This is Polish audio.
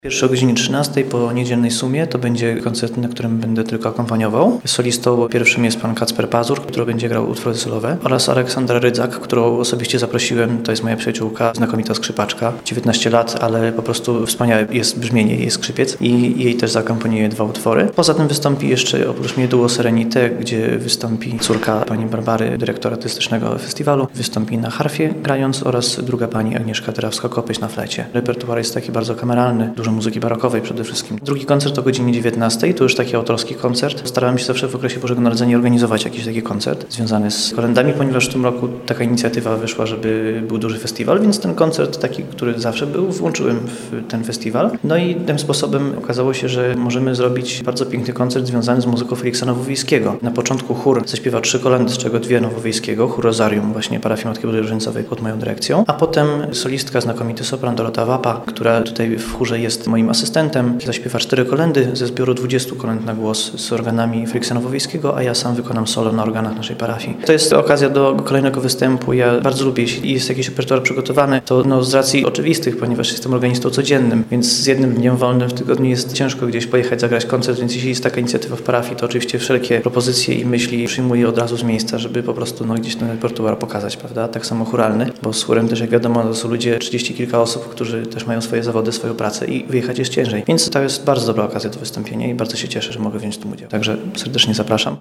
Pierwszy o godzinie 13 po niedzielnej sumie to będzie koncert, na którym będę tylko akompaniował. Solistą pierwszym jest pan Kacper Pazur, który będzie grał utwory solowe, oraz Aleksandra Rydzak, którą osobiście zaprosiłem. To jest moja przyjaciółka, znakomita skrzypaczka, 19 lat, ale po prostu wspaniałe jest brzmienie, jej skrzypiec i jej też zaakomponuję 2 utwory. Poza tym wystąpi jeszcze oprócz mnie duo Serenite, gdzie wystąpi córka pani Barbary, dyrektora artystycznego festiwalu, wystąpi na harfie grając, oraz druga pani Agnieszka Terawska-Kopyś na flecie. Repertuar jest taki bardzo kameralny, dużo muzyki barokowej przede wszystkim. Drugi koncert o godzinie 19, to już taki autorski koncert. Starałem się zawsze w okresie Bożego Narodzenia organizować jakiś taki koncert związany z kolendami, ponieważ w tym roku taka inicjatywa wyszła, żeby był duży festiwal, więc ten koncert taki, który zawsze był, włączyłem w ten festiwal. No i tym sposobem okazało się, że możemy zrobić bardzo piękny koncert związany z muzyką Feliksa Nowowiejskiego. Na początku chór zaśpiewa 3 kolędy, z czego 2 Nowowiejskiego, chór Rozarium właśnie parafii Matki Bożej Różańcowej pod moją dyrekcją, a potem solistka, znakomity sopran Dorota Wapa, która tutaj w chórze jest moim asystentem, zaśpiewa 4 kolędy ze zbioru 20 kolęd na głos z organami Feliksa Nowowiejskiego, a ja sam wykonam solo na organach naszej parafii. To jest okazja do kolejnego występu. Ja bardzo lubię, jeśli jest jakiś repertuar przygotowany, to z racji oczywistych, ponieważ jestem organistą codziennym, więc z jednym dniem wolnym w tygodniu jest ciężko gdzieś pojechać, zagrać koncert, więc jeśli jest taka inicjatywa w parafii, to oczywiście wszelkie propozycje i myśli przyjmuję od razu z miejsca, żeby po prostu gdzieś ten repertuar pokazać, prawda? Tak samo chóralny, bo z chórem też, jak wiadomo, to są ludzie, 30 kilka osób, którzy też mają swoje zawody, swoją pracę i wyjechać jest ciężej. Więc to jest bardzo dobra okazja do wystąpienia i bardzo się cieszę, że mogę wziąć w tym udział. Także serdecznie zapraszam.